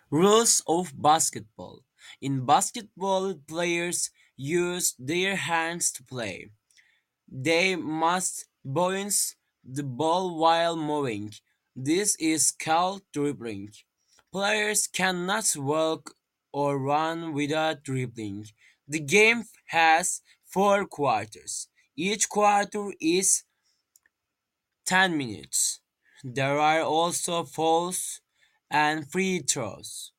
Rules of basketball. In basketball, players use their hands to play. They must bounce the ball while moving. This is called dribbling. Players cannot walk or run without dribbling. The game has four quarters. Each quarter is 10 minutes. There are also fouls and free throws.